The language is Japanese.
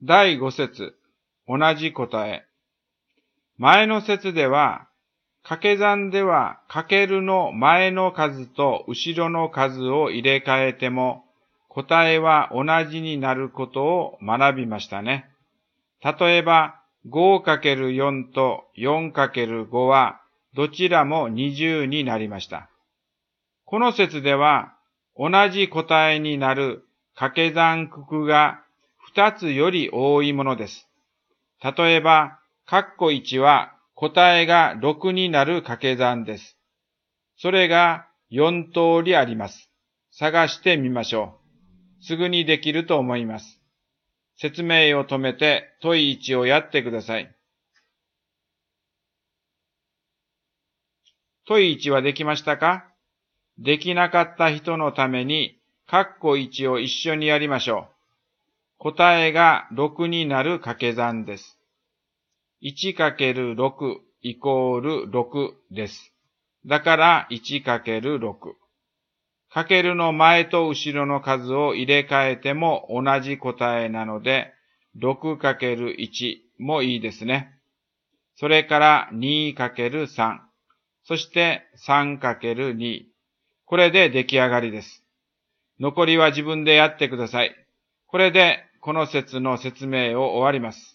第5節、同じ答え。前の節では、掛け算ではかけるの前の数と後ろの数を入れ替えても、答えは同じになることを学びましたね。例えば、5×4 と 4×5 はどちらも20になりました。この説では、同じ答えになる掛け算九九が2つより多いものです。例えば、括弧1は答えが6になる掛け算です。それが4通りあります。探してみましょう。すぐにできると思います。説明を止めて問い1をやってください。問い1はできましたか？できなかった人のために、括弧1を一緒にやりましょう。答えが6になる掛け算です。1×6 イコール6です。だから 1×6。かけるの前と後ろの数を入れ替えても同じ答えなので、6×1 もいいですね。それから 2×3、そして 3×2。これで出来上がりです。残りは自分でやってください。これでこの説の説明を終わります。